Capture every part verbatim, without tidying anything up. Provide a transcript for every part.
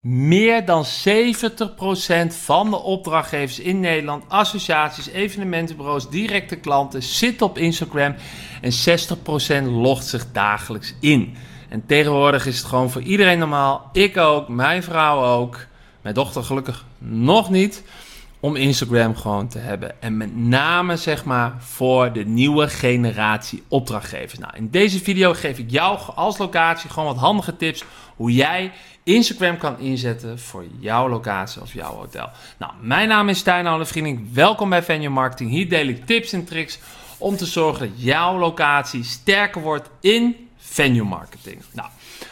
Meer dan zeventig procent van de opdrachtgevers in Nederland, associaties, evenementenbureaus, directe klanten zitten op Instagram en zestig procent logt zich dagelijks in. En tegenwoordig is het gewoon voor iedereen normaal, ik ook, mijn vrouw ook, mijn dochter gelukkig nog niet, om Instagram gewoon te hebben. En met name zeg maar voor de nieuwe generatie opdrachtgevers. Nou, in deze video geef ik jou als locatie gewoon wat handige tips hoe jij Instagram kan inzetten voor jouw locatie of jouw hotel. Nou, mijn naam is Stijn Olenvriending. Welkom bij Venue Marketing. Hier deel ik tips en tricks om te zorgen dat jouw locatie sterker wordt in venue marketing. Nou,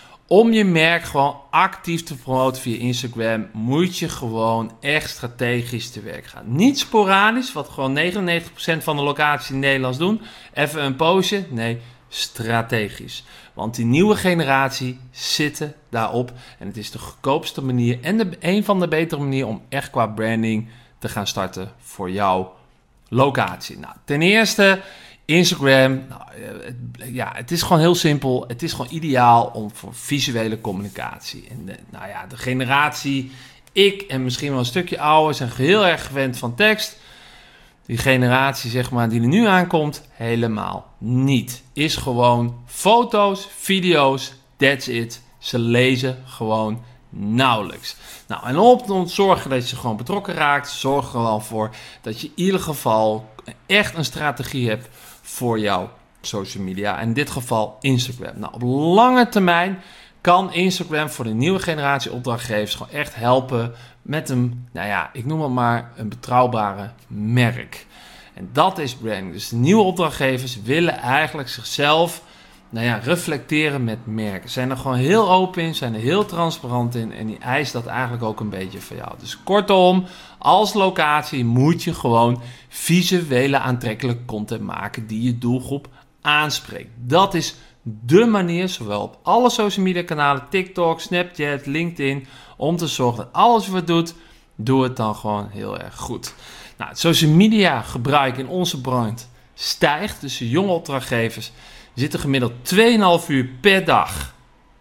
om je merk gewoon actief te promoten via Instagram, moet je gewoon echt strategisch te werk gaan. Niet sporadisch, wat gewoon negenennegentig procent van de locaties in Nederland doen. Even een postje. Nee, strategisch. Want die nieuwe generatie zitten daarop. En het is de goedkoopste manier en de, een van de betere manieren om echt qua branding te gaan starten voor jouw locatie. Nou, ten eerste Instagram. Nou, het, ja, het is gewoon heel simpel. Het is gewoon ideaal om voor visuele communicatie. En de, nou ja, de generatie, ik en misschien wel een stukje ouder, zijn heel erg gewend van tekst. Die generatie, zeg maar, die er nu aankomt, helemaal niet. Is gewoon foto's, video's, that's it. Ze lezen gewoon nauwelijks. Nou, en om te zorgen dat je gewoon betrokken raakt, zorg er gewoon voor dat je in ieder geval echt een strategie hebt voor jouw social media. In dit geval Instagram. Nou, op lange termijn kan Instagram voor de nieuwe generatie opdrachtgevers gewoon echt helpen met een, nou ja, ik noem het maar een betrouwbare merk. En dat is branding. Dus de nieuwe opdrachtgevers willen eigenlijk zichzelf, nou ja, reflecteren met merken. Zijn er gewoon heel open in, zijn er heel transparant in en die eist dat eigenlijk ook een beetje van jou. Dus kortom, als locatie moet je gewoon visuele aantrekkelijke content maken die je doelgroep aanspreekt. Dat is de manier, zowel op alle social media kanalen, TikTok, Snapchat, LinkedIn, om te zorgen dat alles wat je doet, doe het dan gewoon heel erg goed. Nou, het social media gebruik in onze branche stijgt. Dus de jonge opdrachtgevers zitten gemiddeld twee komma vijf uur per dag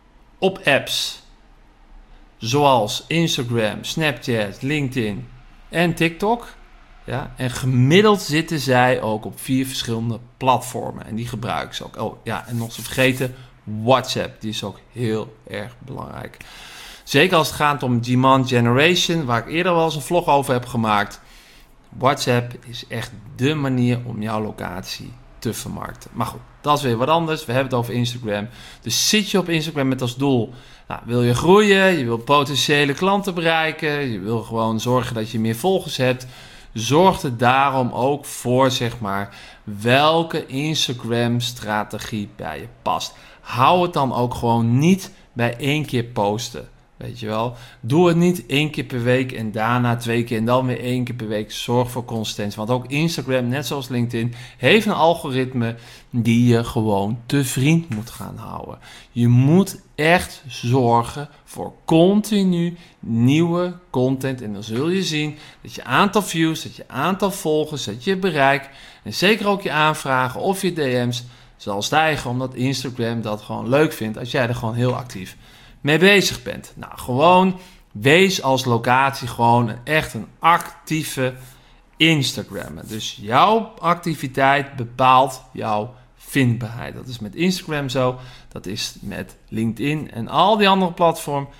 op apps zoals Instagram, Snapchat, LinkedIn en TikTok. Ja, en gemiddeld zitten zij ook op vier verschillende platformen. En die gebruiken ze ook. Oh ja, en nog te vergeten, WhatsApp. Die is ook heel erg belangrijk. Zeker als het gaat om demand generation, waar ik eerder wel eens een vlog over heb gemaakt. WhatsApp is echt dé manier om jouw locatie te vermarkten. Maar goed, dat is weer wat anders. We hebben het over Instagram. Dus zit je op Instagram met als doel, nou, wil je groeien, je wil potentiële klanten bereiken, je wil gewoon zorgen dat je meer volgers hebt. Zorg er daarom ook voor, zeg maar, welke Instagram-strategie bij je past. Hou het dan ook gewoon niet bij één keer posten. Weet je wel, doe het niet één keer per week en daarna twee keer en dan weer één keer per week. Zorg voor consistentie. Want ook Instagram, net zoals LinkedIn, heeft een algoritme die je gewoon te vriend moet gaan houden. Je moet echt zorgen voor continu nieuwe content. En dan zul je zien dat je aantal views, dat je aantal volgers, dat je bereik en zeker ook je aanvragen of je D M's zal stijgen. Omdat Instagram dat gewoon leuk vindt als jij er gewoon heel actief mee bezig bent. Nou, gewoon wees als locatie gewoon echt een actieve Instagrammer. Dus jouw activiteit bepaalt jouw vindbaarheid. Dat is met Instagram zo. Dat is met LinkedIn en al die andere platformen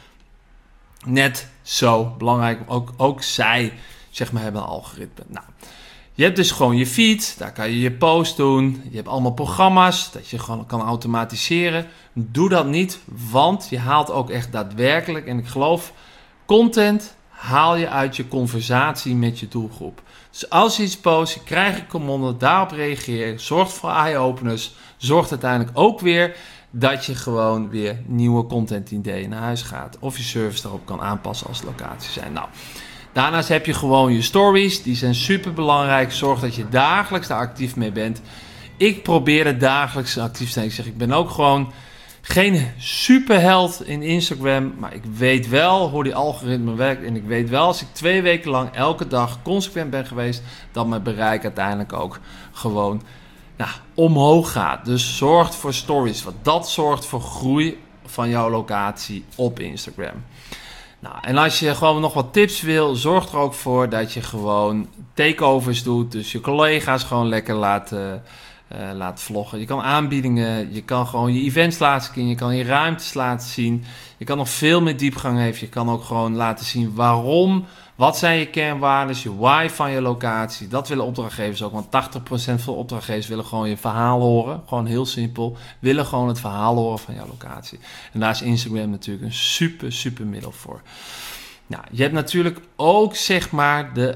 net zo belangrijk. Ook, ook zij, zeg maar, hebben een algoritme. Nou, je hebt dus gewoon je feed, daar kan je je post doen. Je hebt allemaal programma's dat je gewoon kan automatiseren. Doe dat niet, want je haalt ook echt daadwerkelijk, en ik geloof, content haal je uit je conversatie met je doelgroep. Dus als je iets post, je krijgt een commande, daarop reageer, zorgt voor eye-openers, zorgt uiteindelijk ook weer dat je gewoon weer nieuwe content ideeën naar huis gaat. Of je service daarop kan aanpassen als locatie zijn. Nou, daarnaast heb je gewoon je stories, die zijn super belangrijk. Zorg dat je dagelijks daar actief mee bent. Ik probeer het dagelijks actief te zijn. Ik zeg, ik ben ook gewoon geen superheld in Instagram, maar ik weet wel hoe die algoritme werkt. En ik weet wel, als ik twee weken lang elke dag consequent ben geweest, dat mijn bereik uiteindelijk ook gewoon nou, omhoog gaat. Dus zorg voor stories, want dat zorgt voor groei van jouw locatie op Instagram. Nou, en als je gewoon nog wat tips wil, zorg er ook voor dat je gewoon takeovers doet. Dus je collega's gewoon lekker laat, uh, uh, laat vloggen. Je kan aanbiedingen, je kan gewoon je events laten zien, je kan je ruimtes laten zien. Je kan nog veel meer diepgang geven. Je kan ook gewoon laten zien waarom. Wat zijn je kernwaarden, je why van je locatie. Dat willen opdrachtgevers ook, want tachtig procent van de opdrachtgevers willen gewoon je verhaal horen. Gewoon heel simpel, willen gewoon het verhaal horen van jouw locatie. En daar is Instagram natuurlijk een super, super middel voor. Nou, je hebt natuurlijk ook zeg maar de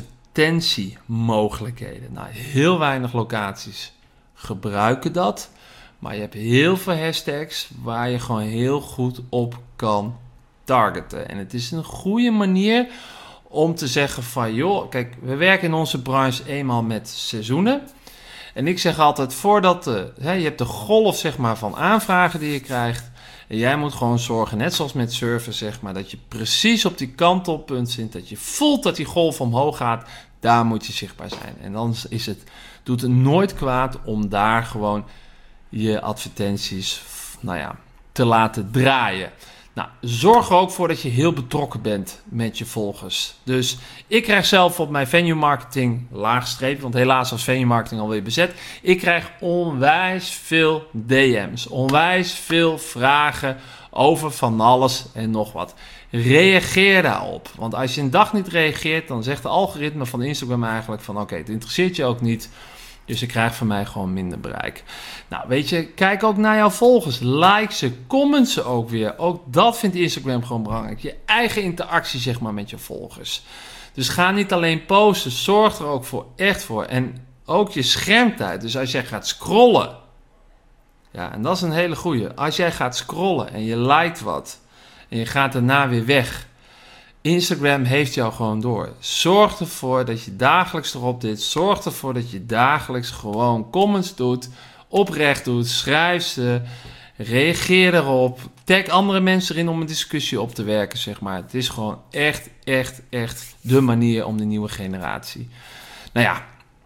advertentiemogelijkheden. Nou, heel weinig locaties gebruiken dat. Maar je hebt heel veel hashtags waar je gewoon heel goed op kan targeten. En het is een goede manier om te zeggen van, joh, kijk, we werken in onze branche eenmaal met seizoenen. En ik zeg altijd, voordat de, hè, je hebt de golf zeg maar, van aanvragen die je krijgt. En jij moet gewoon zorgen, net zoals met surfen, zeg maar, dat je precies op die kantelpunt zit. Dat je voelt dat die golf omhoog gaat. Daar moet je zichtbaar zijn. En dan is het, doet het nooit kwaad om daar gewoon je advertenties, nou ja, te laten draaien. Nou, zorg er ook voor dat je heel betrokken bent met je volgers. Dus ik krijg zelf op mijn venue marketing laagstreep, want helaas was venue marketing alweer bezet. Ik krijg onwijs veel D M's, onwijs veel vragen over van alles en nog wat. Reageer daarop, want als je een dag niet reageert, dan zegt de algoritme van Instagram eigenlijk van oké, okay, het interesseert je ook niet. Dus je krijgt van mij gewoon minder bereik. Nou, weet je, kijk ook naar jouw volgers. Like ze, comment ze ook weer. Ook dat vindt Instagram gewoon belangrijk. Je eigen interactie, zeg maar, met je volgers. Dus ga niet alleen posten. Zorg er ook voor, echt voor. En ook je schermtijd. Dus als jij gaat scrollen. Ja, en dat is een hele goeie. Als jij gaat scrollen en je liked wat. En je gaat daarna weer weg. Instagram heeft jou gewoon door. Zorg ervoor dat je dagelijks erop dit. Zorg ervoor dat je dagelijks gewoon comments doet. Oprecht doet. Schrijf ze. Reageer erop. Tag andere mensen erin om een discussie op te werken, zeg maar. Het is gewoon echt, echt, echt de manier om de nieuwe generatie, nou ja,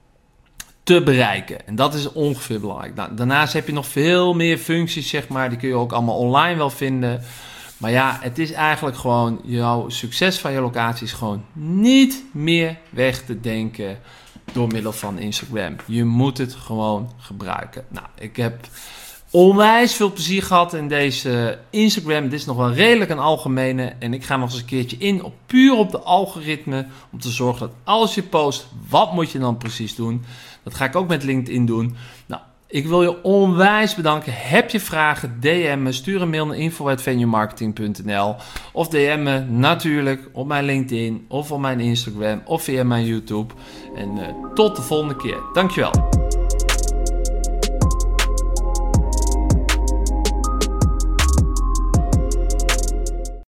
te bereiken. En dat is ongeveer belangrijk. Nou, daarnaast heb je nog veel meer functies, zeg maar. Die kun je ook allemaal online wel vinden. Maar ja, het is eigenlijk gewoon, jouw succes van je locatie is gewoon niet meer weg te denken door middel van Instagram. Je moet het gewoon gebruiken. Nou, ik heb onwijs veel plezier gehad in deze Instagram. Dit is nog wel redelijk een algemene. En ik ga nog eens een keertje in op puur op de algoritme. Om te zorgen dat als je post, wat moet je dan precies doen? Dat ga ik ook met LinkedIn doen. Nou, ik wil je onwijs bedanken. Heb je vragen, D M me. Stuur een mail naar info at venue marketing punt n l. Of D M me natuurlijk op mijn LinkedIn of op mijn Instagram of via mijn YouTube. En uh, tot de volgende keer. Dankjewel.